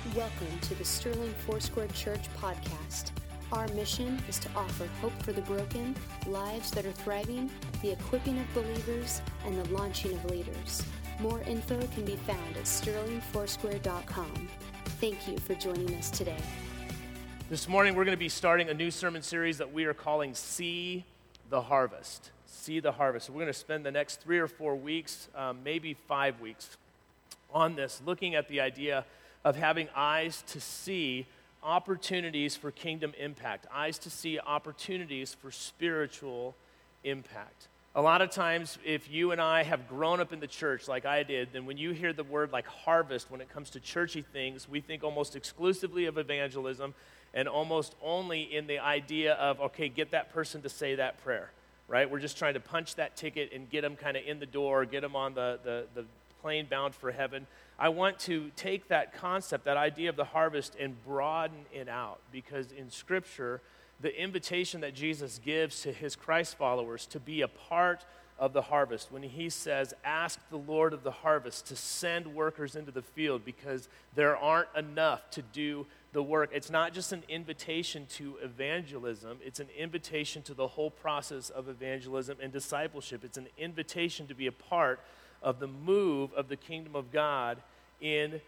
Welcome to the Sterling Foursquare Church podcast. Our mission is to offer hope for the broken, lives that are thriving, the equipping of believers, and the launching of leaders. More info can be found at sterlingfoursquare.com. Thank you for joining us today. This morning we're going to be starting a new sermon series that we are calling See the Harvest. See the Harvest. So we're going to spend the next 3 or 4 weeks, maybe 5 weeks, on this, looking at the idea of having eyes to see opportunities for kingdom impact, eyes to see opportunities for spiritual impact. A lot of times, if you and I have grown up in the church like I did, then when you hear the word like harvest, when it comes to churchy things, we think almost exclusively of evangelism and almost only in the idea of, okay, get that person to say that prayer, right? We're just trying to punch that ticket and get them kind of in the door, get them on the plane bound for heaven. I want to take that concept, that idea of the harvest, and broaden it out, because in Scripture, the invitation that Jesus gives to his Christ followers to be a part of the harvest, when he says, ask the Lord of the harvest to send workers into the field because there aren't enough to do the work. It's not just an invitation to evangelism, it's an invitation to the whole process of evangelism and discipleship. It's an invitation to be a part of the move of the kingdom of God in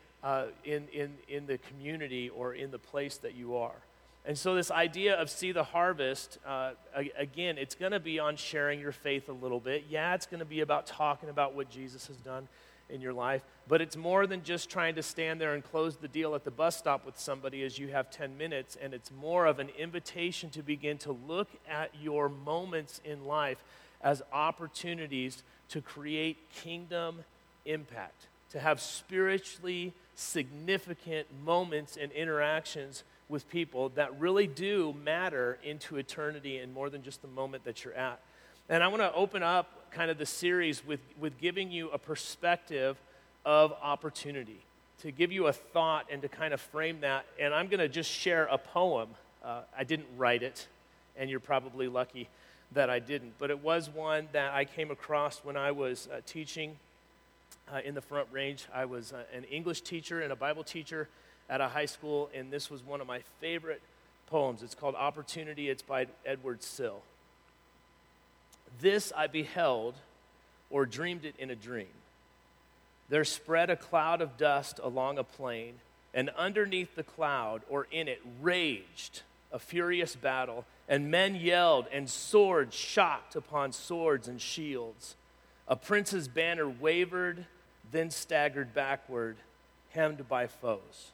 the community or in the place that you are. And so this idea of see the harvest, again, it's going to be on sharing your faith a little bit. Yeah, it's going to be about talking about what Jesus has done in your life, but it's more than just trying to stand there and close the deal at the bus stop with somebody as you have 10 minutes, and it's more of an invitation to begin to look at your moments in life as opportunities to create kingdom impact, to have spiritually significant moments and interactions with people that really do matter into eternity and more than just the moment that you're at. And I want to open up kind of the series with giving you a perspective of opportunity, to give you a thought and to kind of frame that. And I'm going to just share a poem. I didn't write it, and you're probably lucky that I didn't. But it was one that I came across when I was teaching in the Front Range. I was an English teacher and a Bible teacher at a high school, and this was one of my favorite poems. It's called Opportunity. It's by Edward Sill. This I beheld or dreamed it in a dream. There spread a cloud of dust along a plain, and underneath the cloud or in it raged a furious battle, and men yelled, and swords shocked upon swords and shields. A prince's banner wavered, then staggered backward, hemmed by foes.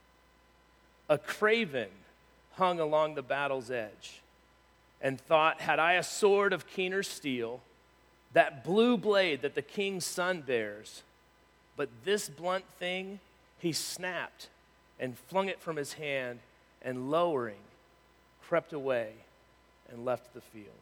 A craven hung along the battle's edge, and thought, had I a sword of keener steel, that blue blade that the king's son bears, but this blunt thing he snapped and flung it from his hand, and lowering, crept away and left the field.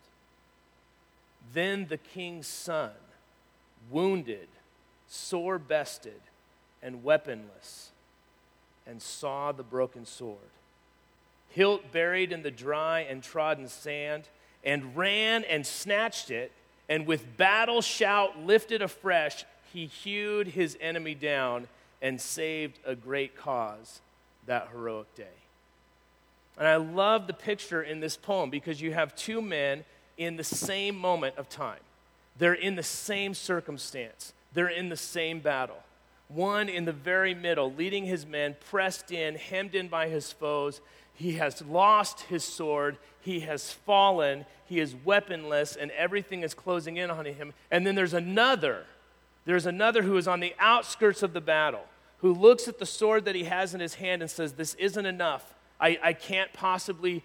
Then the king's son, wounded, sore-bested, and weaponless, and saw the broken sword, hilt buried in the dry and trodden sand, and ran and snatched it, and with battle shout lifted afresh, he hewed his enemy down and saved a great cause that heroic day. And I love the picture in this poem because you have two men in the same moment of time. They're in the same circumstance. They're in the same battle. One in the very middle, leading his men, pressed in, hemmed in by his foes. He has lost his sword. He has fallen. He is weaponless, and everything is closing in on him. And then there's another who is on the outskirts of the battle, who looks at the sword that he has in his hand and says, this isn't enough. I can't possibly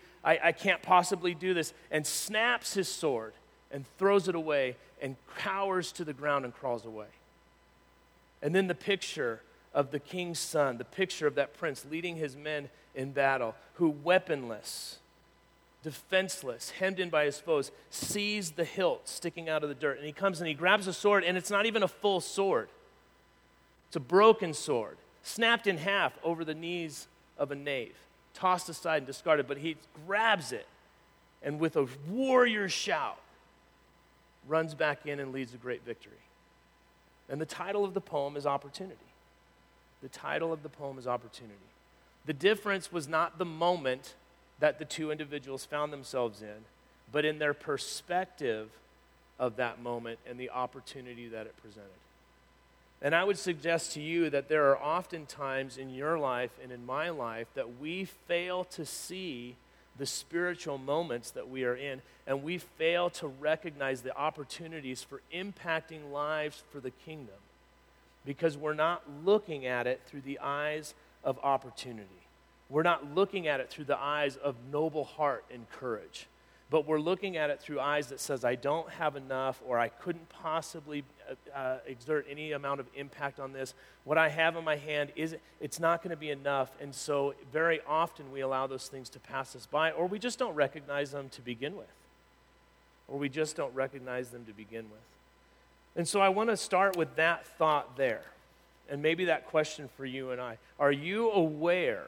do this, and snaps his sword and throws it away and cowers to the ground and crawls away. And then the picture of the king's son, the picture of that prince leading his men in battle, who weaponless, defenseless, hemmed in by his foes, sees the hilt sticking out of the dirt. And he comes and he grabs a sword, and it's not even a full sword. It's a broken sword, snapped in half over the knees of a knave, tossed aside and discarded. But he grabs it, and with a warrior shout, runs back in and leads a great victory. And the title of the poem is Opportunity. The title of the poem is Opportunity. The difference was not the moment that the two individuals found themselves in, but in their perspective of that moment and the opportunity that it presented. And I would suggest to you that there are often times in your life and in my life that we fail to see the spiritual moments that we are in, and we fail to recognize the opportunities for impacting lives for the kingdom because we're not looking at it through the eyes of opportunity. We're not looking at it through the eyes of noble heart and courage, but we're looking at it through eyes that says, I don't have enough, or I couldn't possibly exert any amount of impact on this. What I have in my hand, it's not going to be enough, and so very often we allow those things to pass us by, or we just don't recognize them to begin with. And so I want to start with that thought there, and maybe that question for you and I. Are you aware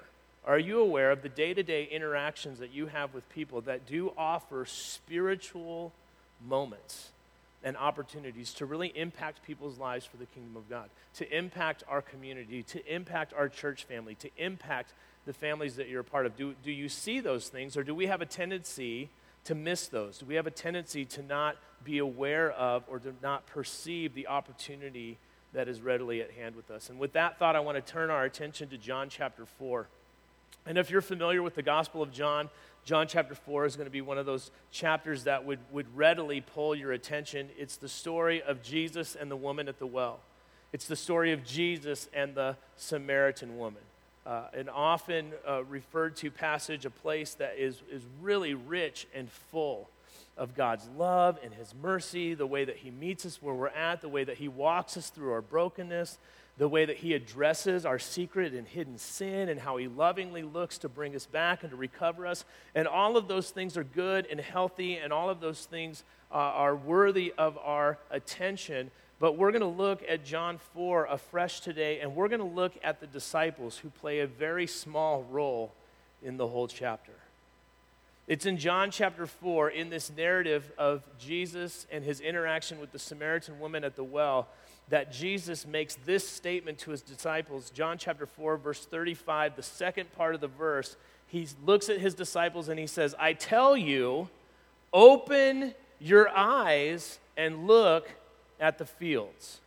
of the day-to-day interactions that you have with people that do offer spiritual moments and opportunities to really impact people's lives for the kingdom of God, to impact our community, to impact our church family, to impact the families that you're a part of? Do you see those things, or do we have a tendency to miss those? Do we have a tendency to not be aware of or to not perceive the opportunity that is readily at hand with us? And with that thought, I want to turn our attention to John chapter 4. And if you're familiar with the Gospel of John, John chapter 4 is going to be one of those chapters that would readily pull your attention. It's the story of Jesus and the woman at the well. It's the story of Jesus and the Samaritan woman. An often referred to passage, a place that is really rich and full of God's love and His mercy, the way that He meets us where we're at, the way that He walks us through our brokenness, the way that He addresses our secret and hidden sin, and how He lovingly looks to bring us back and to recover us. And all of those things are good and healthy, and all of those things are worthy of our attention. But we're going to look at John 4 afresh today, and we're going to look at the disciples who play a very small role in the whole chapter. It's in John chapter 4, in this narrative of Jesus and His interaction with the Samaritan woman at the well, that Jesus makes this statement to His disciples. John chapter 4, verse 35, the second part of the verse, He looks at His disciples and He says, I tell you, open your eyes and look at the fields.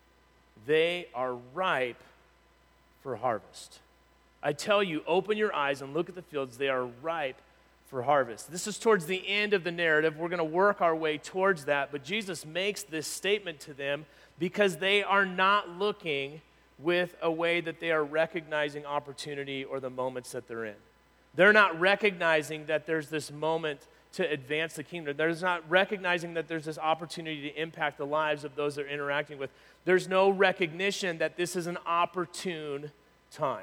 They are ripe for harvest. I tell you, open your eyes and look at the fields. They are ripe for harvest. This is towards the end of the narrative. We're going to work our way towards that, but Jesus makes this statement to them because they are not looking with a way that they are recognizing opportunity or the moments that they're in. They're not recognizing that there's this moment to advance the kingdom. They're not recognizing that there's this opportunity to impact the lives of those they're interacting with. There's no recognition that this is an opportune time.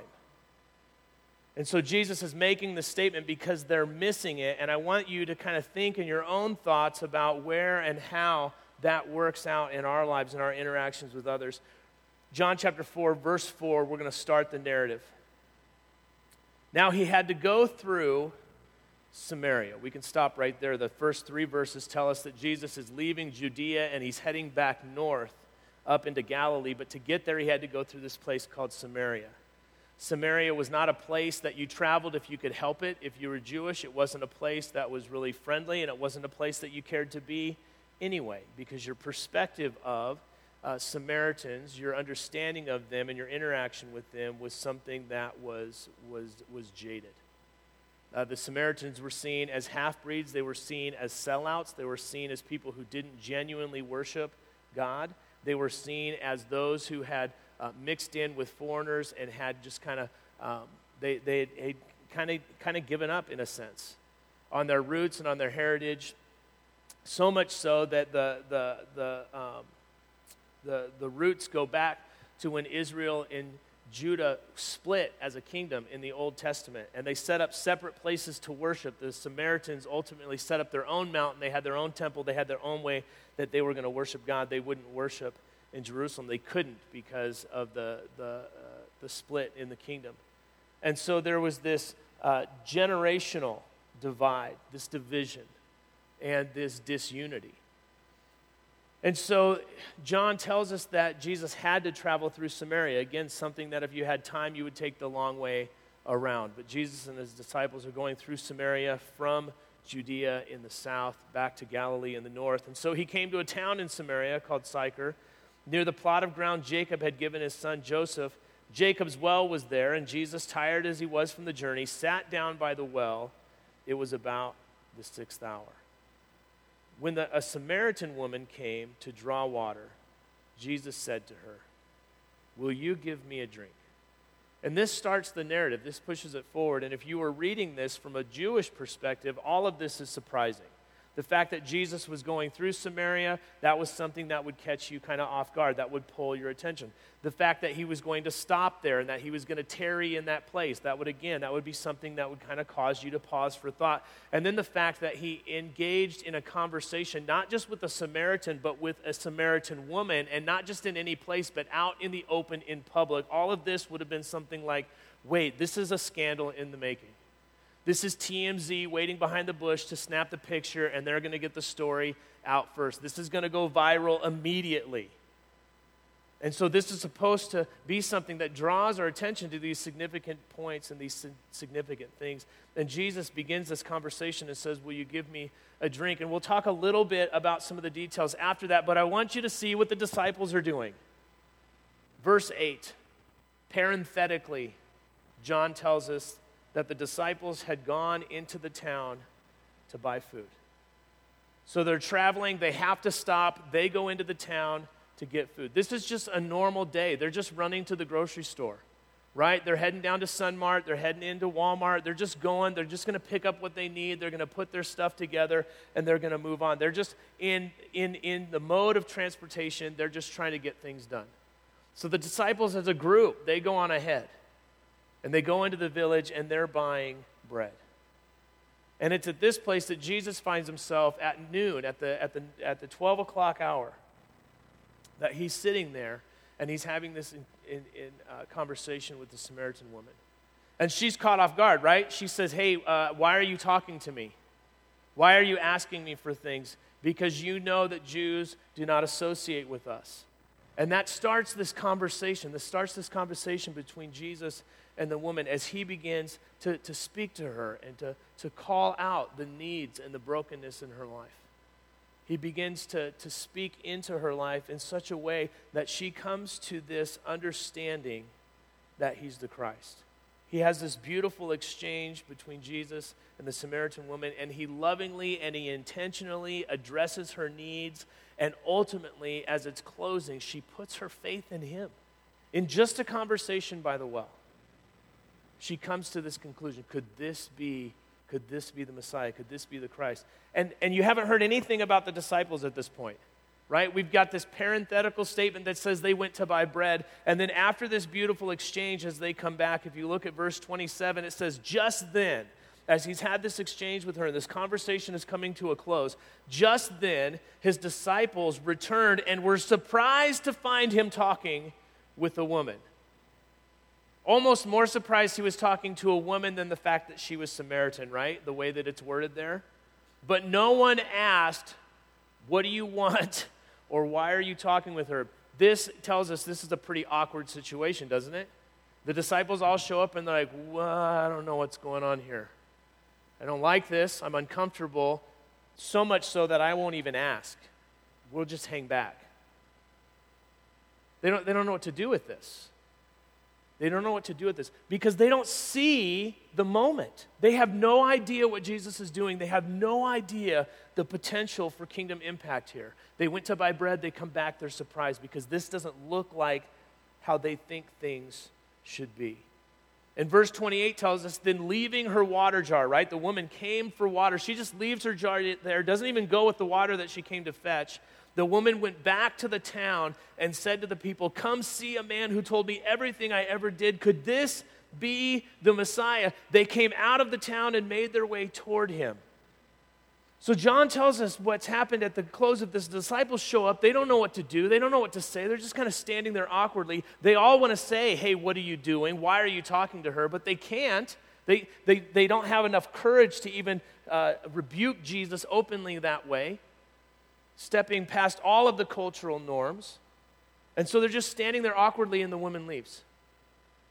And so Jesus is making this statement because they're missing it, and I want you to kind of think in your own thoughts about where and how that works out in our lives and our interactions with others. John chapter 4, verse 4, we're going to start the narrative. Now He had to go through Samaria. We can stop right there. The first 3 verses tell us that Jesus is leaving Judea and He's heading back north up into Galilee, but to get there He had to go through this place called Samaria. Samaria was not a place that you traveled if you could help it. If you were Jewish, it wasn't a place that was really friendly, and it wasn't a place that you cared to be anyway, because your perspective of Samaritans, your understanding of them and your interaction with them was something that was jaded. The Samaritans were seen as half-breeds. They were seen as sellouts. They were seen as people who didn't genuinely worship God. They were seen as those who had mixed in with foreigners and had just kind of they had kind of given up in a sense on their roots and on their heritage. So much so that the roots go back to when Israel and Judah split as a kingdom in the Old Testament, and they set up separate places to worship. The Samaritans ultimately set up their own mountain. They had their own temple. They had their own way that they were going to worship God. They wouldn't worship in Jerusalem. They couldn't because of the split in the kingdom. And so there was this generational divide, this division, and this disunity. And so John tells us that Jesus had to travel through Samaria. Again, something that if you had time, you would take the long way around. But Jesus and his disciples are going through Samaria from Judea in the south back to Galilee in the north. And so he came to a town in Samaria called Sychar, near the plot of ground Jacob had given his son Joseph. Jacob's well was there, and Jesus, tired as he was from the journey, sat down by the well. It was about the 6th hour. When a Samaritan woman came to draw water, Jesus said to her, "Will you give me a drink?" And this starts the narrative. This pushes it forward. And if you were reading this from a Jewish perspective, all of this is surprising. The fact that Jesus was going through Samaria, that was something that would catch you kind of off guard, that would pull your attention. The fact that he was going to stop there and that he was going to tarry in that place, that would be something that would kind of cause you to pause for thought. And then the fact that he engaged in a conversation, not just with a Samaritan, but with a Samaritan woman, and not just in any place, but out in the open, in public. All of this would have been something like, wait, this is a scandal in the making. This is TMZ waiting behind the bush to snap the picture, and they're going to get the story out first. This is going to go viral immediately. And so this is supposed to be something that draws our attention to these significant points and these significant things. And Jesus begins this conversation and says, "Will you give me a drink?" And we'll talk a little bit about some of the details after that, but I want you to see what the disciples are doing. Verse 8, parenthetically, John tells us that the disciples had gone into the town to buy food. So they're traveling, they have to stop, they go into the town to get food. This is just a normal day. They're just running to the grocery store, right? They're heading down to Sunmart, they're heading into Walmart, they're just going to pick up what they need, they're going to put their stuff together, and they're going to move on. They're just in the mode of transportation, they're just trying to get things done. So the disciples as a group, they go on ahead. And they go into the village and they're buying bread. And it's at this place that Jesus finds himself at noon, at the 12 o'clock hour, that he's sitting there and he's having this conversation with the Samaritan woman. And she's caught off guard, right? She says, "Hey, why are you talking to me? Why are you asking me for things? Because you know that Jews do not associate with us." And that starts this conversation. This starts this conversation between Jesus and the woman as he begins to speak to her and to call out the needs and the brokenness in her life. He begins to speak into her life in such a way that she comes to this understanding that he's the Christ. He has this beautiful exchange between Jesus and the Samaritan woman, and he lovingly and he intentionally addresses her needs, and ultimately, as it's closing, she puts her faith in him. In just a conversation by the well, she comes to this conclusion: could this be the Messiah? Could this be the Christ? And you haven't heard anything about the disciples at this point, right? We've got this parenthetical statement that says they went to buy bread, and then after this beautiful exchange, as they come back, if you look at verse 27, it says, just then, as he's had this exchange with her, and this conversation is coming to a close, just then his disciples returned and were surprised to find him talking with a woman. Almost more surprised he was talking to a woman than the fact that she was Samaritan, right? The way that it's worded there. But no one asked, "What do you want?" or "Why are you talking with her?" This tells us this is a pretty awkward situation, doesn't it? The disciples all show up and they're like, "Well, I don't know what's going on here. I don't like this. I'm uncomfortable, so much so that I won't even ask. We'll just hang back." They don't know what to do with this. They don't know what to do with this because they don't see the moment. They have no idea what Jesus is doing. They have no idea the potential for kingdom impact here. They went to buy bread. They come back. They're surprised because this doesn't look like how they think things should be. And verse 28 tells us, then leaving her water jar, right? The woman came for water. She just leaves her jar there, doesn't even go with the water that she came to fetch. The woman went back to the town and said to the people, "Come see a man who told me everything I ever did. Could this be the Messiah?" They came out of the town and made their way toward him. So John tells us what's happened at the close of this. The disciples show up. They don't know what to do. They don't know what to say. They're just kind of standing there awkwardly. They all want to say, "Hey, what are you doing? Why are you talking to her?" But they can't. They don't have enough courage to even rebuke Jesus openly that way, stepping past all of the cultural norms. And so they're just standing there awkwardly, and the woman leaves.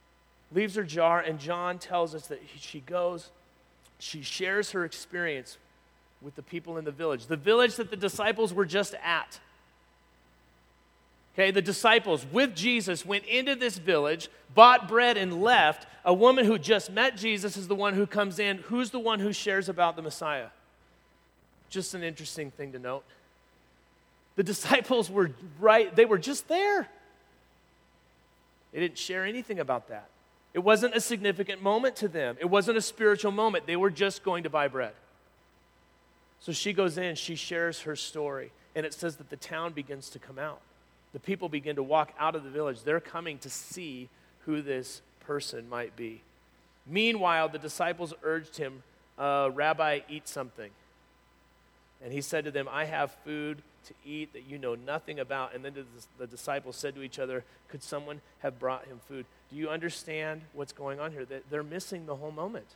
leaves her jar, and John tells us that she goes, she shares her experience with the people in the village that the disciples were just at. Okay, the disciples with Jesus went into this village, bought bread, and left. A woman who just met Jesus is the one who comes in. Who's the one who shares about the Messiah? Just an interesting thing to note. The disciples were right, they were just there. They didn't share anything about that. It wasn't a significant moment to them. It wasn't a spiritual moment. They were just going to buy bread. So she goes in, she shares her story, and it says that the town begins to come out. The people begin to walk out of the village. They're coming to see who this person might be. Meanwhile, the disciples urged him, Rabbi, eat something. And he said to them, I have food to eat that you know nothing about. And then the disciples said to each other, could someone have brought him food? Do you understand what's going on here? That they're missing the whole moment.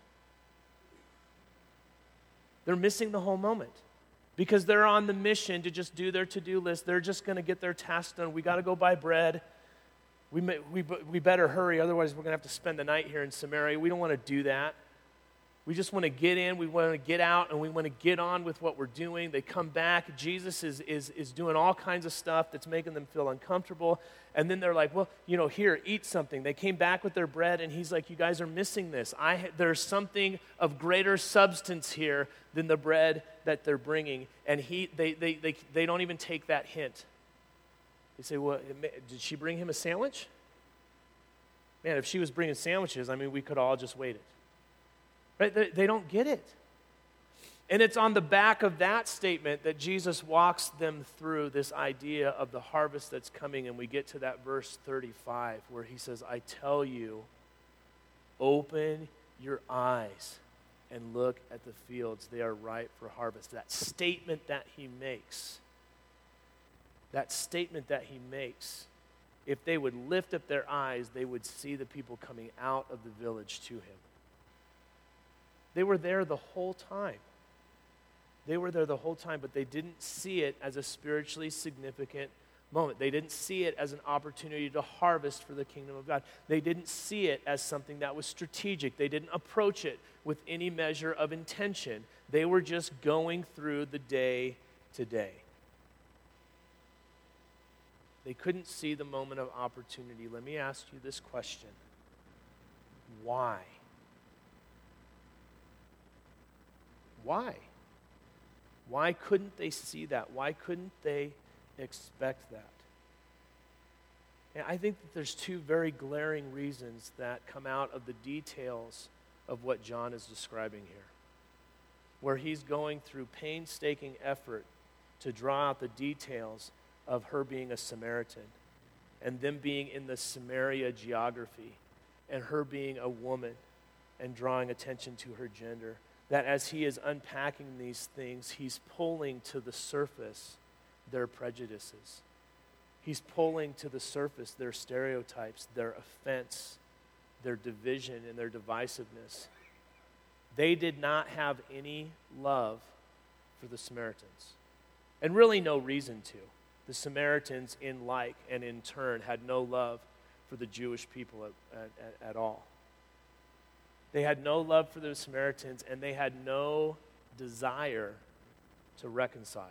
They're missing the whole moment. Because they're on the mission to just do their to-do list. They're just going to get their tasks done. We got to go buy bread. We better hurry, otherwise we're going to have to spend the night here in Samaria. We don't want to do that. We just want to get in, we want to get out, and we want to get on with what we're doing. They come back. Jesus is doing all kinds of stuff that's making them feel uncomfortable. And then they're like, well, here, eat something. They came back with their bread, and he's like, you guys are missing this. There's something of greater substance here than the bread that they're bringing. And they don't even take that hint. They say, well, did she bring him a sandwich? Man, if she was bringing sandwiches, we could all just wait it. Right? They don't get it. And it's on the back of that statement that Jesus walks them through this idea of the harvest that's coming, and we get to that verse 35 where he says, I tell you, open your eyes and look at the fields. They are ripe for harvest. That statement that he makes, if they would lift up their eyes, they would see the people coming out of the village to him. They were there the whole time. But they didn't see it as a spiritually significant moment. They didn't see it as an opportunity to harvest for the kingdom of God. They didn't see it as something that was strategic. They didn't approach it with any measure of intention. They were just going through the day to day. They couldn't see the moment of opportunity. Let me ask you this question. Why? Why? Why couldn't they see that? Why couldn't they expect that? And I think that there's two very glaring reasons that come out of the details of what John is describing here, where he's going through painstaking effort to draw out the details of her being a Samaritan and them being in the Samaria geography and her being a woman and drawing attention to her gender. That as he is unpacking these things, he's pulling to the surface their prejudices. He's pulling to the surface their stereotypes, their offense, their division, and their divisiveness. They did not have any love for the Samaritans, and really no reason to. The Samaritans, in like and in turn, had no love for the Jewish people at all. They had no love for the Samaritans, and they had no desire to reconcile.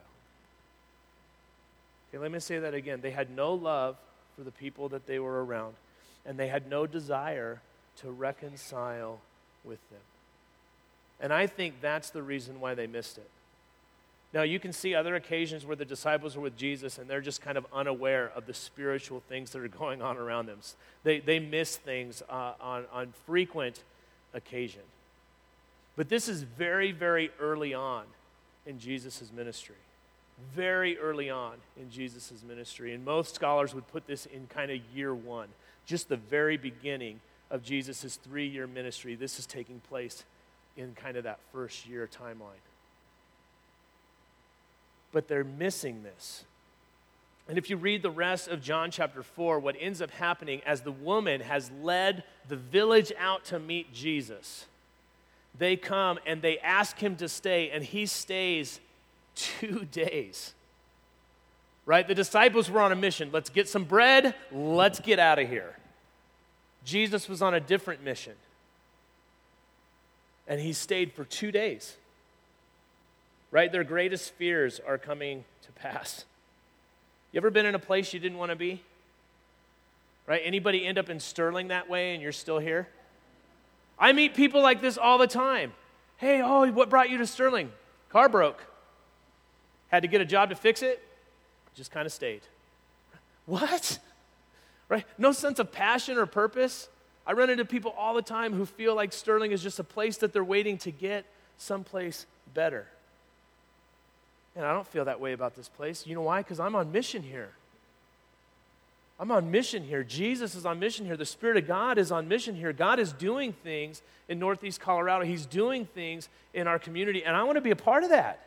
Okay, let me say that again. They had no love for the people that they were around, and they had no desire to reconcile with them. And I think that's the reason why they missed it. Now, you can see other occasions where the disciples are with Jesus and they're just kind of unaware of the spiritual things that are going on around them. They miss things on frequent occasion. But this is very, very early on in Jesus' ministry. Very early on in Jesus' ministry. And most scholars would put this in kind of year one, just the very beginning of Jesus' 3-year ministry. This is taking place in kind of that first year timeline. But they're missing this. And if you read the rest of John chapter 4, what ends up happening as the woman has led the village out to meet Jesus, they come and they ask him to stay, and he stays 2 days. Right? The disciples were on a mission. Let's get some bread. Let's get out of here. Jesus was on a different mission. And he stayed for 2 days. Right? Their greatest fears are coming to pass. You ever been in a place you didn't want to be? Right? Anybody end up in Sterling that way and you're still here? I meet people like this all the time. Hey, what brought you to Sterling? Car broke. Had to get a job to fix it? Just kind of stayed. What? Right? No sense of passion or purpose. I run into people all the time who feel like Sterling is just a place that they're waiting to get someplace better. And I don't feel that way about this place. You know why? Because I'm on mission here. I'm on mission here. Jesus is on mission here. The Spirit of God is on mission here. God is doing things in Northeast Colorado. He's doing things in our community, and I want to be a part of that.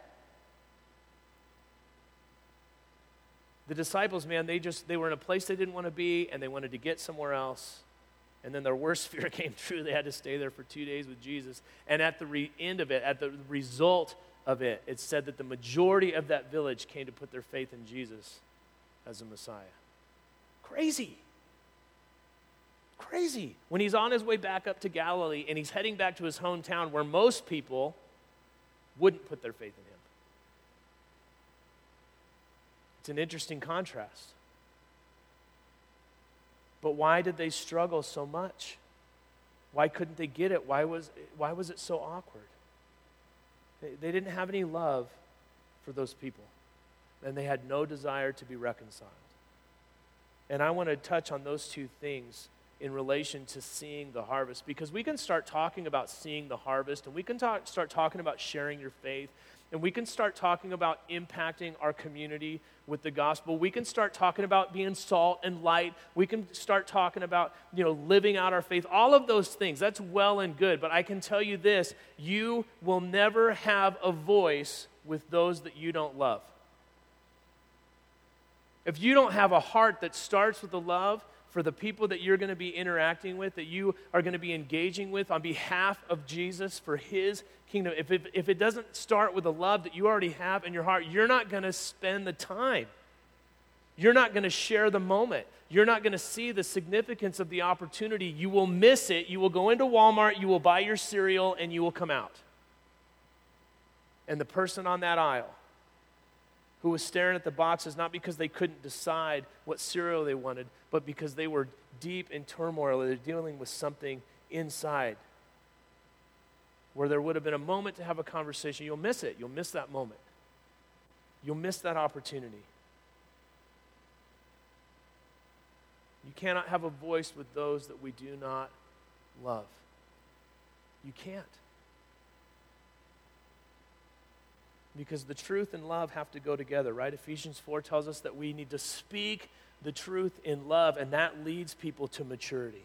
The disciples, man, they were in a place they didn't want to be, and they wanted to get somewhere else. And then their worst fear came true. They had to stay there for 2 days with Jesus. And at the end of it, at the result of it, it said that the majority of that village came to put their faith in Jesus as a Messiah. Crazy. Crazy. When he's on his way back up to Galilee and he's heading back to his hometown where most people wouldn't put their faith in him. It's an interesting contrast. But why did they struggle so much? Why couldn't they get it? Why was it so awkward? They didn't have any love for those people, and they had no desire to be reconciled. And I want to touch on those two things in relation to seeing the harvest, because we can start talking about seeing the harvest, and we can start talking about sharing your faith, and we can start talking about impacting our community with the gospel. We can start talking about being salt and light. We can start talking about, living out our faith. All of those things, that's well and good. But I can tell you this, you will never have a voice with those that you don't love. If you don't have a heart that starts with the love for the people that you're going to be interacting with, that you are going to be engaging with on behalf of Jesus for his kingdom, if it doesn't start with the love that you already have in your heart, you're not going to spend the time. You're not going to share the moment. You're not going to see the significance of the opportunity. You will miss it. You will go into Walmart, you will buy your cereal, and you will come out. And the person on that aisle who was staring at the boxes, not because they couldn't decide what cereal they wanted, but because they were deep in turmoil. They're dealing with something inside where there would have been a moment to have a conversation. You'll miss it. You'll miss that moment. You'll miss that opportunity. You cannot have a voice with those that we do not love. You can't. Because the truth and love have to go together, right? Ephesians 4 tells us that we need to speak the truth in love, and that leads people to maturity.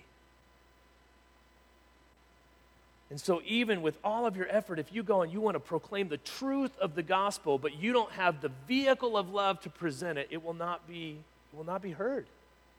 And so even with all of your effort, if you go and you want to proclaim the truth of the gospel, but you don't have the vehicle of love to present it, it will not be heard.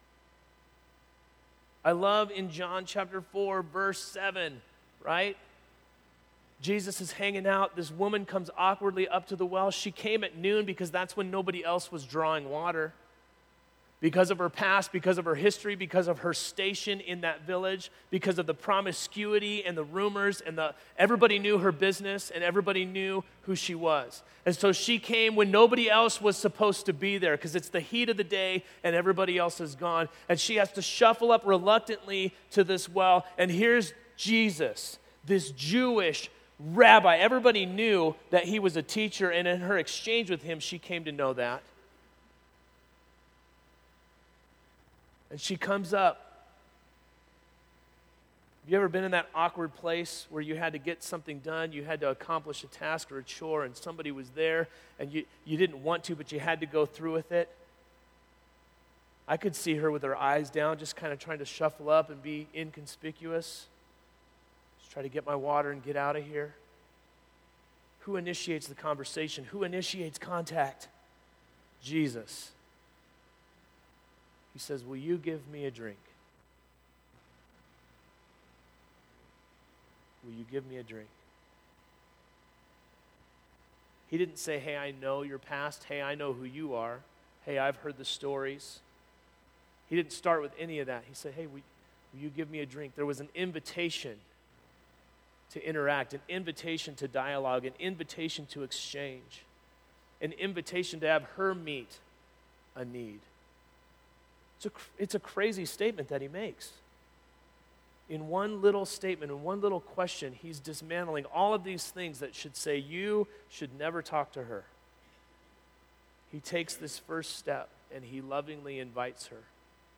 I love in John chapter 4, verse 7, right? Jesus is hanging out. This woman comes awkwardly up to the well. She came at noon because that's when nobody else was drawing water. Because of her past, because of her history, because of her station in that village, because of the promiscuity and the rumors, and everybody knew her business and everybody knew who she was. And so she came when nobody else was supposed to be there because it's the heat of the day and everybody else is gone. And she has to shuffle up reluctantly to this well. And here's Jesus, this Jewish rabbi. Everybody knew that he was a teacher, and in her exchange with him, she came to know that. And she comes up. Have you ever been in that awkward place where you had to get something done, you had to accomplish a task or a chore, and somebody was there, and you didn't want to, but you had to go through with it? I could see her with her eyes down, just kind of trying to shuffle up and be inconspicuous. Just try to get my water and get out of here. Who initiates the conversation? Who initiates contact? Jesus. He says, will you give me a drink? Will you give me a drink? He didn't say, hey, I know your past. Hey, I know who you are. Hey, I've heard the stories. He didn't start with any of that. He said, hey, Will you give me a drink? There was an invitation to interact, an invitation to dialogue, an invitation to exchange, an invitation to have her meet a need. It's a crazy statement that he makes. In one little statement, in one little question, he's dismantling all of these things that should say you should never talk to her. He takes this first step and he lovingly invites her.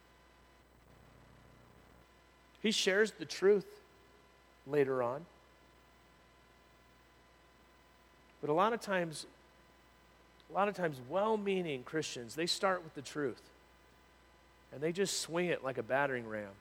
He shares the truth later on. But a lot of times, well-meaning Christians, they start with the truth. And they just swing it like a battering ram.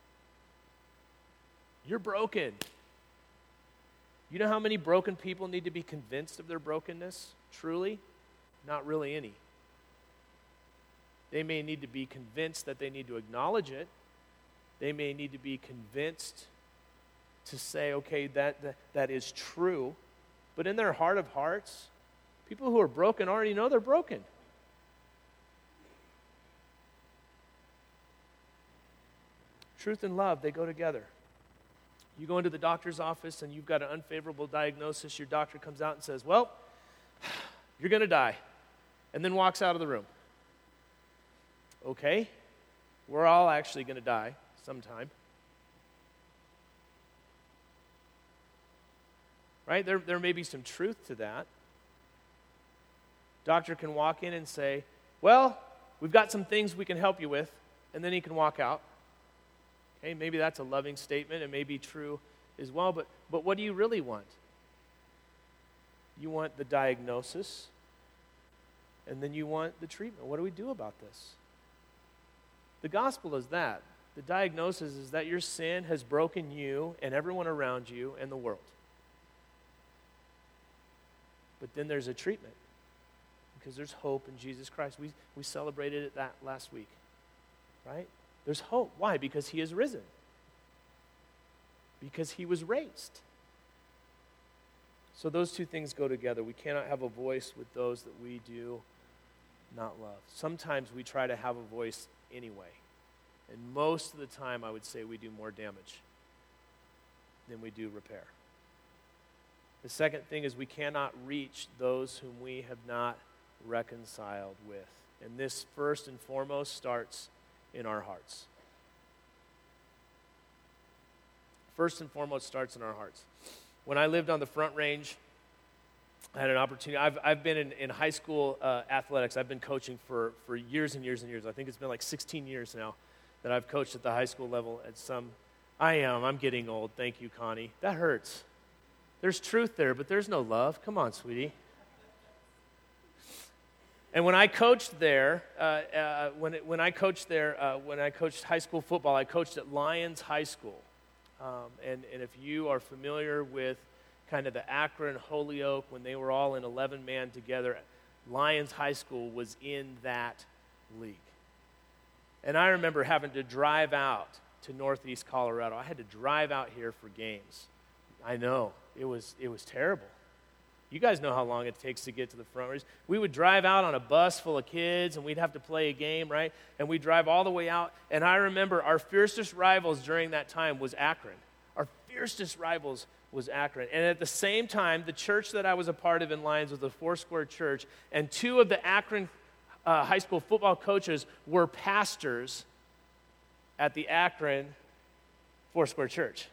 You're broken. You know how many broken people need to be convinced of their brokenness? Truly? Not really any. They may need to be convinced that they need to acknowledge it. They may need to be convinced to say, okay, that is true. But in their heart of hearts, people who are broken already know they're broken. Truth and love, they go together. You go into the doctor's office and you've got an unfavorable diagnosis. Your doctor comes out and says, well, you're going to die, and then walks out of the room. Okay, we're all actually going to die sometime. Right? There may be some truth to that. Doctor can walk in and say, well, we've got some things we can help you with, and then he can walk out. Okay, maybe that's a loving statement. It may be true as well, but what do you really want? You want the diagnosis, and then you want the treatment. What do we do about this? The gospel is that. The diagnosis is that your sin has broken you and everyone around you and the world. But then there's a treatment, because there's hope in Jesus Christ. We celebrated that last week, right? There's hope. Why? Because he is risen. Because he was raised. So those two things go together. We cannot have a voice with those that we do not love. Sometimes we try to have a voice anyway. And most of the time, I would say we do more damage than we do repair. The second thing is we cannot reach those whom we have not reconciled with. And this first and foremost starts in our hearts. First and foremost starts in our hearts. When I lived on the Front Range, I had an opportunity. I've been in high school athletics. I've been coaching for years and years and years. I think it's been like 16 years now that I've coached at the high school level at some. I'm getting old. Thank you, Connie. That hurts. There's truth there, but there's no love. Come on, sweetie. And when I coached there, when I coached high school football, I coached at Lyons High School. And if you are familiar with kind of the Akron Holyoke, when they were all in 11-man together, Lyons High School was in that league. And I remember having to drive out to Northeast Colorado. I had to drive out here for games. I know, it was terrible. You guys know how long it takes to get to the Front Range. We would drive out on a bus full of kids, and we'd have to play a game, right? And we'd drive all the way out. And I remember our fiercest rivals during that time was Akron. Our fiercest rivals was Akron. And at the same time, the church that I was a part of in Lyons was the Foursquare Church, and two of the Akron high school football coaches were pastors at the Akron Foursquare Church.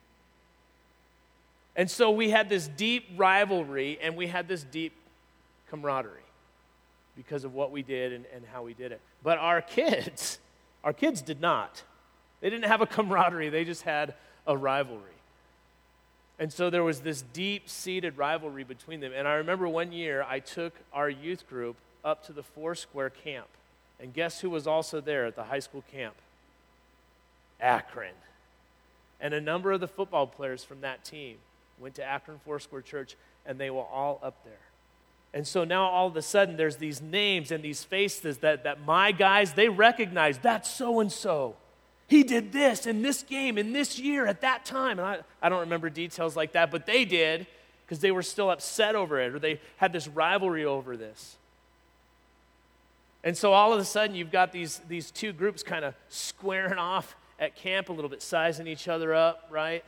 And so we had this deep rivalry, and we had this deep camaraderie because of what we did and how we did it. But our kids did not. They didn't have a camaraderie. They just had a rivalry. And so there was this deep-seated rivalry between them. And I remember one year I took our youth group up to the Foursquare camp. And guess who was also there at the high school camp? Akron. And a number of the football players from that team went to Akron Foursquare Church, and they were all up there. And so now all of a sudden there's these names and these faces that my guys, they recognize, that's so-and-so. He did this in this game, in this year, at that time. And I don't remember details like that, but they did because they were still upset over it, or they had this rivalry over this. And so all of a sudden you've got these two groups kind of squaring off at camp a little bit, sizing each other up, right?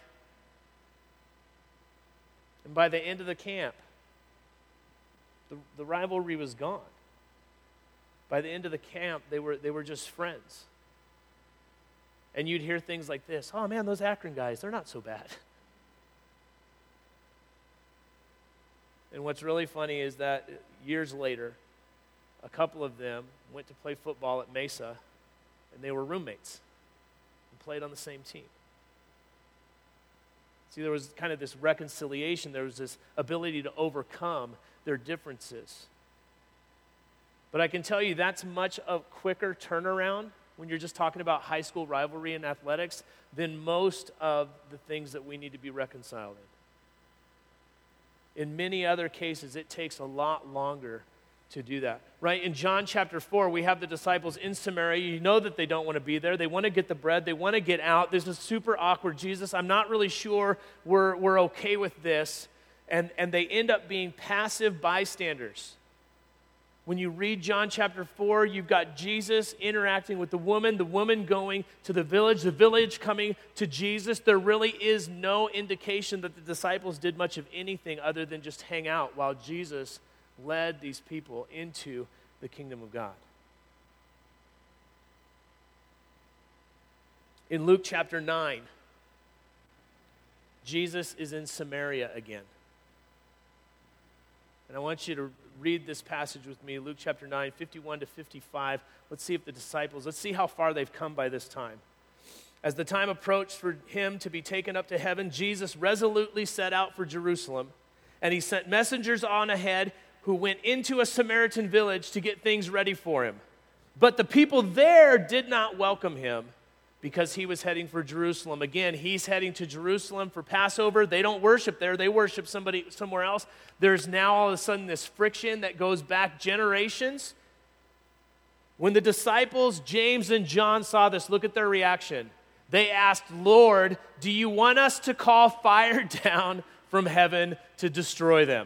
And by the end of the camp, the rivalry was gone. By the end of the camp, they were just friends. And you'd hear things like this: "Oh man, those Akron guys, they're not so bad." And what's really funny is that years later, a couple of them went to play football at Mesa, and they were roommates and played on the same team. See, there was kind of this reconciliation. There was this ability to overcome their differences. But I can tell you that's much a quicker turnaround when you're just talking about high school rivalry and athletics than most of the things that we need to be reconciled in. In many other cases, it takes a lot longer to do that. Right? In John chapter 4, we have the disciples in Samaria. You know that they don't want to be there. They want to get the bread. They want to get out. This is super awkward. Jesus, I'm not really sure we're okay with this. And they end up being passive bystanders. When you read John chapter 4, you've got Jesus interacting with the woman going to the village coming to Jesus. There really is no indication that the disciples did much of anything other than just hang out while Jesus led these people into the kingdom of God. In Luke chapter 9, Jesus is in Samaria again. And I want you to read this passage with me, Luke chapter 9, 51 to 55. Let's see if the disciples, let's see how far they've come by this time. As the time approached for him to be taken up to heaven, Jesus resolutely set out for Jerusalem, and he sent messengers on ahead who went into a Samaritan village to get things ready for him. But the people there did not welcome him because he was heading for Jerusalem. Again, he's heading to Jerusalem for Passover. They don't worship there. They worship somebody somewhere else. There's now all of a sudden this friction that goes back generations. When the disciples, James and John, saw this, look at their reaction. They asked, "Lord, do you want us to call fire down from heaven to destroy them?"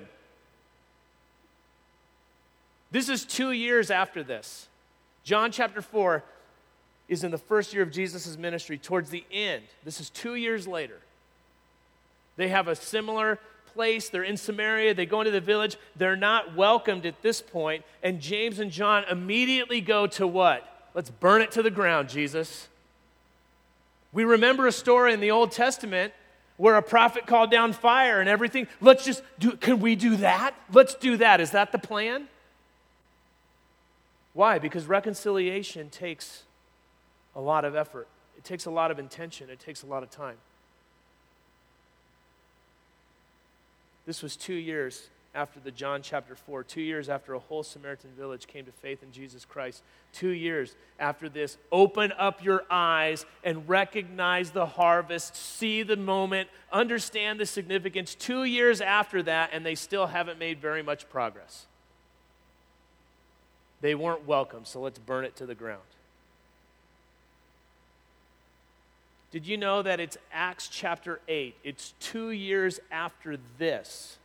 This is 2 years after this. John chapter 4 is in the first year of Jesus' ministry, towards the end. This is 2 years later. They have a similar place. They're in Samaria. They go into the village. They're not welcomed at this point. And James and John immediately go to what? Let's burn it to the ground, Jesus. We remember a story in the Old Testament where a prophet called down fire and everything. Let's just do, can we do that? Let's do that. Is that the plan? Why? Because reconciliation takes a lot of effort. It takes a lot of intention. It takes a lot of time. This was 2 years after the John chapter 4, 2 years after a whole Samaritan village came to faith in Jesus Christ. 2 years after this, open up your eyes and recognize the harvest, see the moment, understand the significance. 2 years after that, and they still haven't made very much progress. They weren't welcome, so let's burn it to the ground. Did you know that it's Acts chapter 8? It's 2 years after this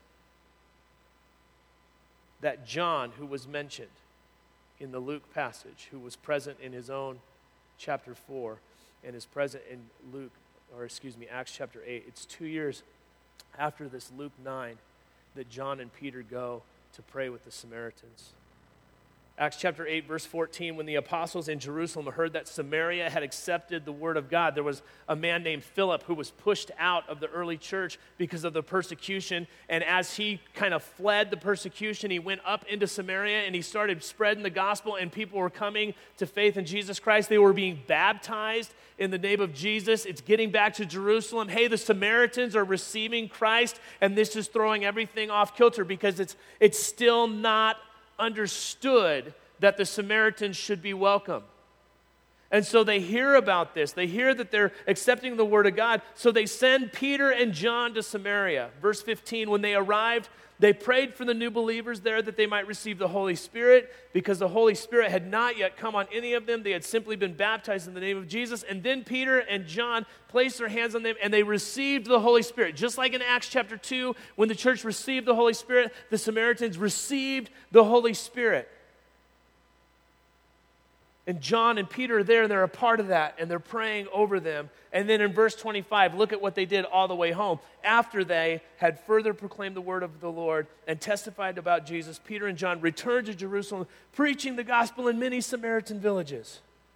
that John, who was mentioned in the Luke passage, who was present in his own chapter 4 and is present in Acts chapter 8. It's 2 years after this Luke 9 that John and Peter go to pray with the Samaritans. Acts chapter 8, verse 14, when the apostles in Jerusalem heard that Samaria had accepted the word of God, there was a man named Philip who was pushed out of the early church because of the persecution. And as he kind of fled the persecution, he went up into Samaria and he started spreading the gospel, and people were coming to faith in Jesus Christ. They were being baptized in the name of Jesus. It's getting back to Jerusalem. Hey, the Samaritans are receiving Christ, and this is throwing everything off kilter because it's still not understood that the Samaritans should be welcome. And so they hear about this. They hear that they're accepting the word of God. So they send Peter and John to Samaria. Verse 15, when they arrived, they prayed for the new believers there that they might receive the Holy Spirit, because the Holy Spirit had not yet come on any of them. They had simply been baptized in the name of Jesus. And then Peter and John placed their hands on them, and they received the Holy Spirit. Just like in Acts chapter 2, when the church received the Holy Spirit, the Samaritans received the Holy Spirit. And John and Peter are there, and they're a part of that, and they're praying over them. And then in verse 25, look at what they did all the way home. After they had further proclaimed the word of the Lord and testified about Jesus, Peter and John returned to Jerusalem, preaching the gospel in many Samaritan villages.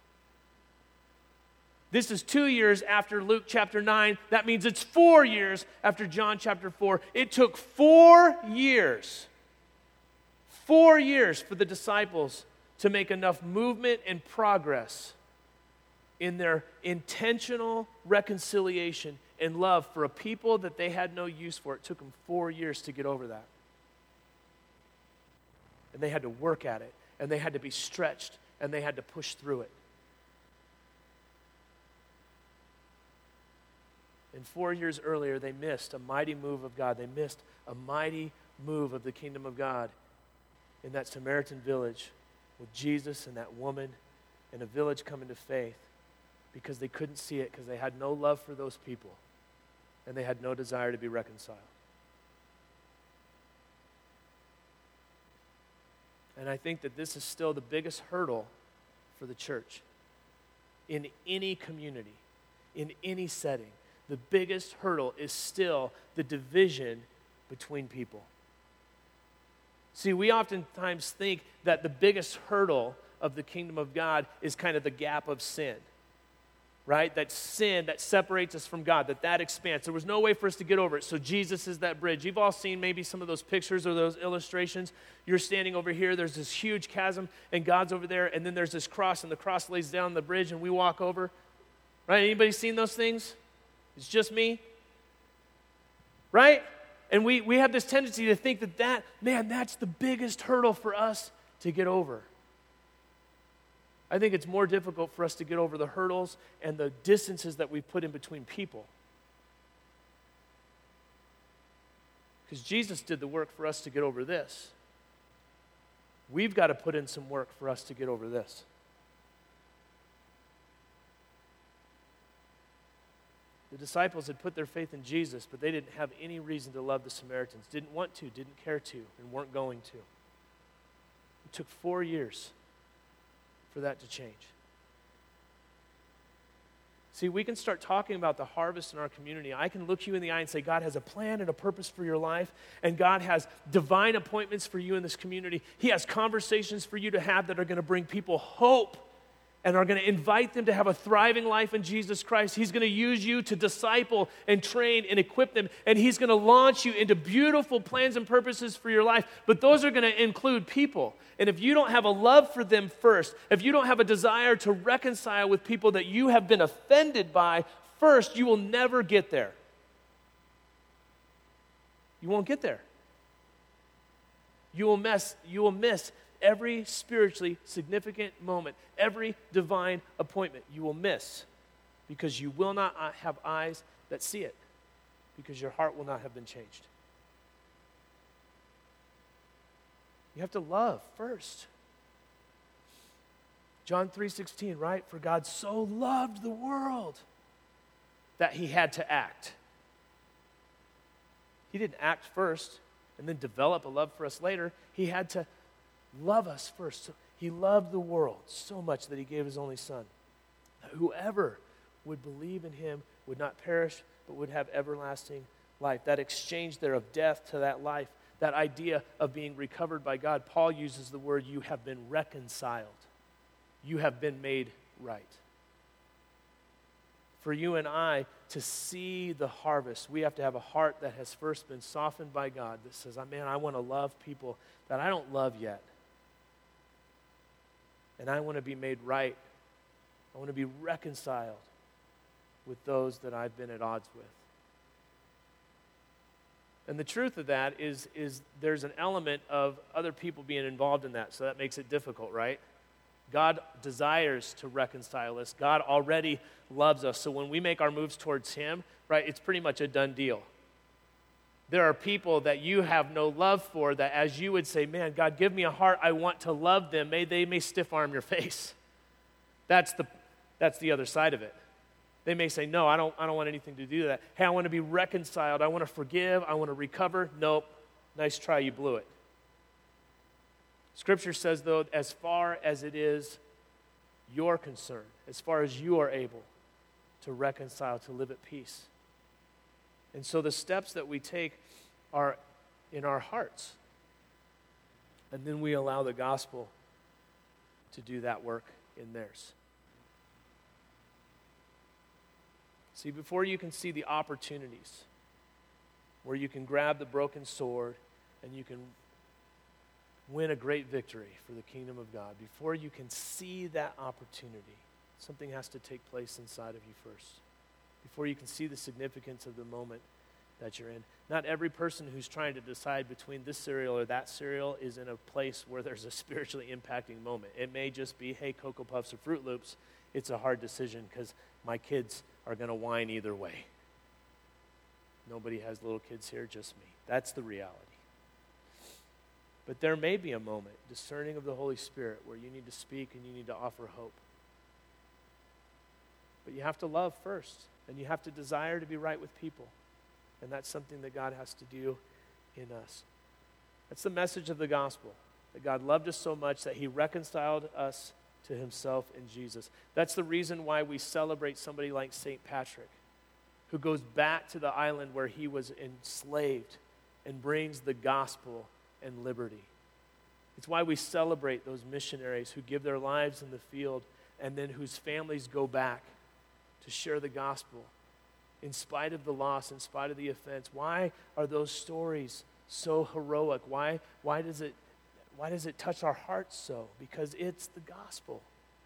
This is 2 years after Luke chapter 9. That means it's 4 years after John chapter 4. It took 4 years. 4 years for the disciples to make enough movement and progress in their intentional reconciliation and love for a people that they had no use for. It took them 4 years to get over that. And they had to work at it, and they had to be stretched, and they had to push through it. And 4 years earlier, they missed a mighty move of God. They missed a mighty move of the kingdom of God in that Samaritan village with Jesus and that woman and a village coming to faith because they couldn't see it, because they had no love for those people and they had no desire to be reconciled. And I think that this is still the biggest hurdle for the church in any community, in any setting. The biggest hurdle is still the division between people. See, we oftentimes think that the biggest hurdle of the kingdom of God is kind of the gap of sin, right? That sin that separates us from God, that expands. There was no way for us to get over it, so Jesus is that bridge. You've all seen maybe some of those pictures or those illustrations. You're standing over here, there's this huge chasm, and God's over there, and then there's this cross, and the cross lays down the bridge, and we walk over. Right? Anybody seen those things? It's just me? Right? And we have this tendency to think that's the biggest hurdle for us to get over. I think it's more difficult for us to get over the hurdles and the distances that we put in between people. Because Jesus did the work for us to get over this. We've got to put in some work for us to get over this. The disciples had put their faith in Jesus, but they didn't have any reason to love the Samaritans, didn't want to, didn't care to, and weren't going to. It took 4 years for that to change. See, we can start talking about the harvest in our community. I can look you in the eye and say, God has a plan and a purpose for your life, and God has divine appointments for you in this community. He has conversations for you to have that are going to bring people hope and are going to invite them to have a thriving life in Jesus Christ. He's going to use you to disciple and train and equip them, and He's going to launch you into beautiful plans and purposes for your life, but those are going to include people. And if you don't have a love for them first, if you don't have a desire to reconcile with people that you have been offended by first, you will never get there. You won't get there. You will miss every spiritually significant moment, every divine appointment you will miss because you will not have eyes that see it, because your heart will not have been changed. You have to love first. John 3:16, right? For God so loved the world that He had to act. He didn't act first and then develop a love for us later. He had to love us first. So He loved the world so much that He gave His only Son. Whoever would believe in Him would not perish, but would have everlasting life. That exchange there of death to that life, that idea of being recovered by God, Paul uses the word, you have been reconciled. You have been made right. For you and I to see the harvest, we have to have a heart that has first been softened by God, that says, man, I want to love people that I don't love yet. And I want to be made right. I want to be reconciled with those that I've been at odds with. And the truth of that is there's an element of other people being involved in that, so that makes it difficult, right? God desires to reconcile us. God already loves us. So when we make our moves towards Him, right, it's pretty much a done deal. There are people that you have no love for that as you would say, man, God, give me a heart, I want to love them, they may stiff-arm your face. That's the other side of it. They may say, no, I don't want anything to do with that. Hey, I want to be reconciled. I want to forgive. I want to recover. Nope. Nice try. You blew it. Scripture says, though, as far as it is your concern, as far as you are able to reconcile, to live at peace. And so the steps that we take are in our hearts. And then we allow the gospel to do that work in theirs. See, before you can see the opportunities where you can grab the broken sword and you can win a great victory for the kingdom of God, before you can see that opportunity, something has to take place inside of you first. Before you can see the significance of the moment that you're in. Not every person who's trying to decide between this cereal or that cereal is in a place where there's a spiritually impacting moment. It may just be, hey, Cocoa Puffs or Fruit Loops. It's a hard decision because my kids are going to whine either way. Nobody has little kids here, just me. That's the reality. But there may be a moment, discerning of the Holy Spirit, where you need to speak and you need to offer hope. But you have to love first, and you have to desire to be right with people. And that's something that God has to do in us. That's the message of the gospel, that God loved us so much that he reconciled us to himself in Jesus. That's the reason why we celebrate somebody like St. Patrick, who goes back to the island where he was enslaved and brings the gospel and liberty. It's why we celebrate those missionaries who give their lives in the field and then whose families go back to share the gospel in spite of the loss, in spite of the offense. Why are those stories so heroic? Why does it touch our hearts so? Because it's the gospel.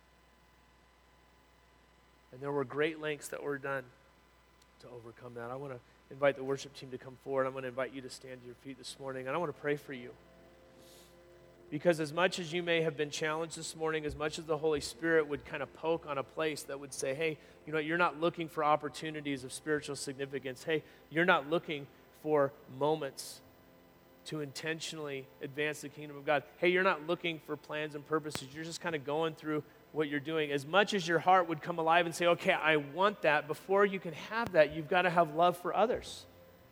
And there were great lengths that were done to overcome that. I want to invite the worship team to come forward. I'm going to invite you to stand to your feet this morning, and I want to pray for you. Because as much as you may have been challenged this morning, as much as the Holy Spirit would kind of poke on a place that would say, hey, you know, you're not looking for opportunities of spiritual significance. Hey, you're not looking for moments to intentionally advance the kingdom of God. Hey, you're not looking for plans and purposes. You're just kind of going through what you're doing. As much as your heart would come alive and say, okay, I want that, before you can have that, you've got to have love for others.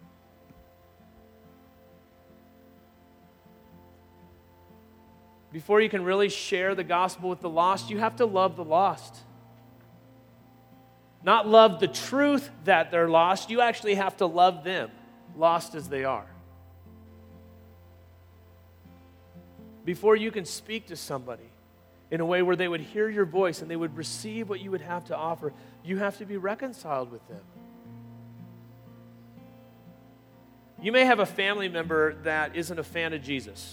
Before you can really share the gospel with the lost, you have to love the lost. Not love the truth that they're lost. You actually have to love them, lost as they are. Before you can speak to somebody in a way where they would hear your voice and they would receive what you would have to offer, you have to be reconciled with them. You may have a family member that isn't a fan of Jesus.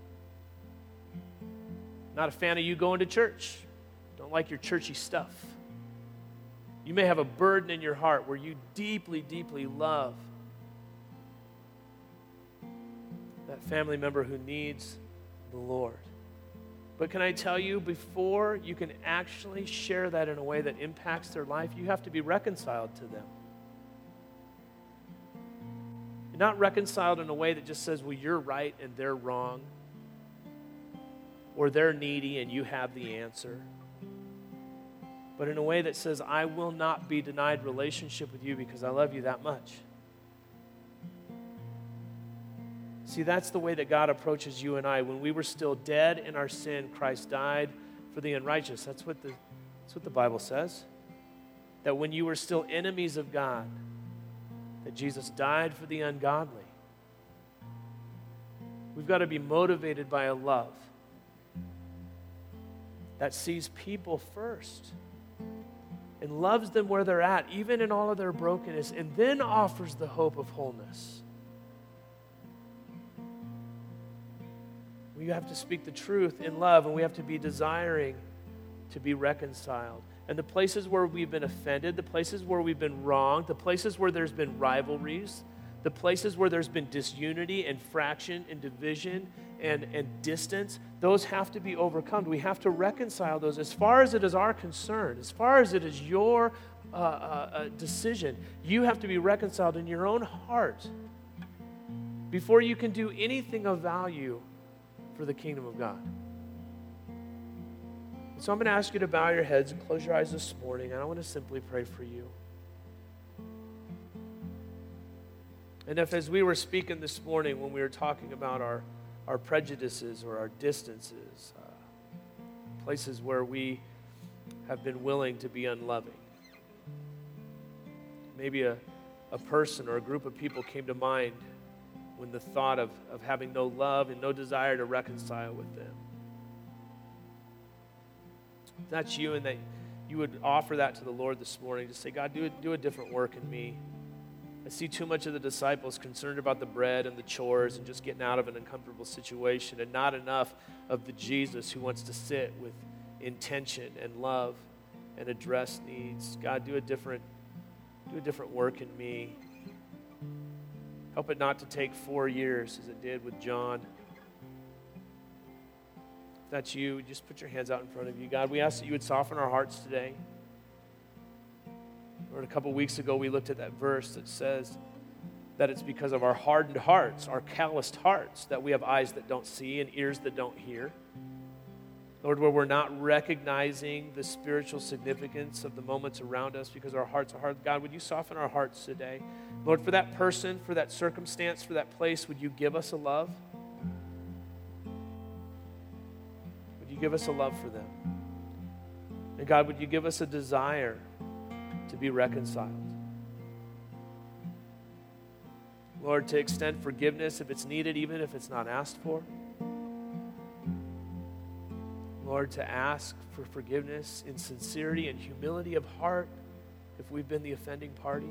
Not a fan of you going to church. Don't like your churchy stuff. You may have a burden in your heart where you deeply, deeply love that family member who needs the Lord. But can I tell you, before you can actually share that in a way that impacts their life, you have to be reconciled to them. You're not reconciled in a way that just says, well, you're right and they're wrong, or they're needy and you have the answer. But in a way that says, I will not be denied relationship with you because I love you that much. See, that's the way that God approaches you and I. When we were still dead in our sin, Christ died for the unrighteous. That's what the Bible says. That when you were still enemies of God, that Jesus died for the ungodly. We've got to be motivated by a love that sees people first and loves them where they're at, even in all of their brokenness, and then offers the hope of wholeness. We have to speak the truth in love, and we have to be desiring to be reconciled. And the places where we've been offended, the places where we've been wronged, the places where there's been rivalries, the places where there's been disunity and fraction and division and distance, those have to be overcome. We have to reconcile those as far as it is our concern, as far as it is your decision. You have to be reconciled in your own heart before you can do anything of value for the kingdom of God. So I'm going to ask you to bow your heads and close your eyes this morning, and I want to simply pray for you. And if, as we were speaking this morning, when we were talking about our prejudices or our distances, places where we have been willing to be unloving. Maybe a person or a group of people came to mind when the thought of having no love and no desire to reconcile with them. If that's you and that you would offer that to the Lord this morning, just say, God, do a different work in me. I see too much of the disciples concerned about the bread and the chores and just getting out of an uncomfortable situation, and not enough of the Jesus who wants to sit with intention and love and address needs. God, do a different work in me. Help it not to take 4 years as it did with John. If that's you, just put your hands out in front of you. God, we ask that you would soften our hearts today. Lord, a couple weeks ago we looked at that verse that says that it's because of our hardened hearts, our calloused hearts, that we have eyes that don't see and ears that don't hear. Lord, where we're not recognizing the spiritual significance of the moments around us because our hearts are hard. God, would you soften our hearts today? Lord, for that person, for that circumstance, for that place, would you give us a love? Would you give us a love for them? And God, would you give us a desire to be reconciled? Lord, to extend forgiveness if it's needed, even if it's not asked for. Lord, to ask for forgiveness in sincerity and humility of heart if we've been the offending party.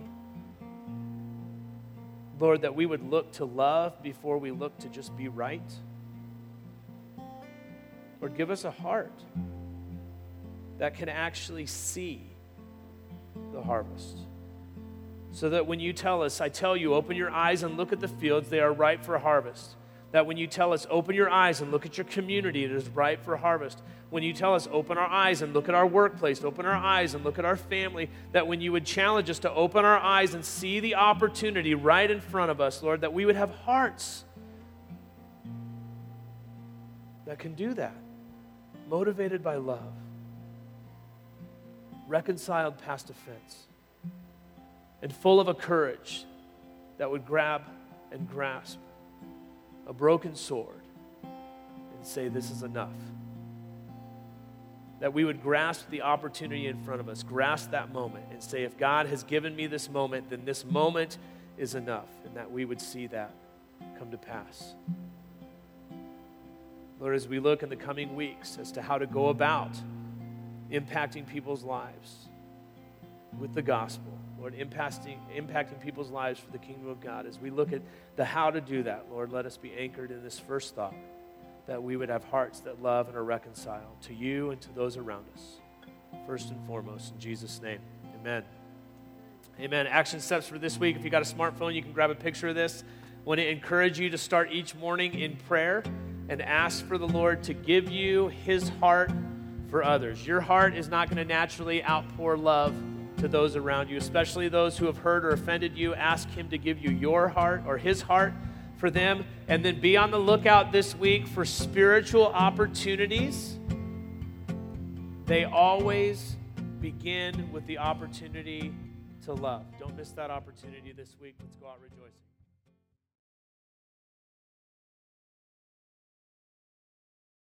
Lord, that we would look to love before we look to just be right. Lord, give us a heart that can actually see the harvest. So that when you tell us, I tell you, open your eyes and look at the fields, they are ripe for harvest. That when you tell us, open your eyes and look at your community, it is ripe for harvest. When you tell us, open our eyes and look at our workplace, open our eyes and look at our family, that when you would challenge us to open our eyes and see the opportunity right in front of us, Lord, that we would have hearts that can do that, motivated by love, reconciled past offense, and full of a courage that would grab and grasp a broken sword and say, this is enough. That we would grasp the opportunity in front of us, grasp that moment and say, if God has given me this moment, then this moment is enough, and that we would see that come to pass. Lord, as we look in the coming weeks as to how to go about impacting people's lives with the gospel, Lord, impacting people's lives for the kingdom of God. As we look at the how to do that, Lord, let us be anchored in this first thought, that we would have hearts that love and are reconciled to you and to those around us. First and foremost, in Jesus' name, amen. Amen. Action steps for this week. If you got a smartphone, you can grab a picture of this. I want to encourage you to start each morning in prayer and ask for the Lord to give you his heart for others. Your heart is not going to naturally outpour love to those around you, especially those who have hurt or offended you. Ask him to give you your heart or his heart for them, and then be on the lookout this week for spiritual opportunities. They always begin with the opportunity to love. Don't miss that opportunity this week. Let's go out rejoicing.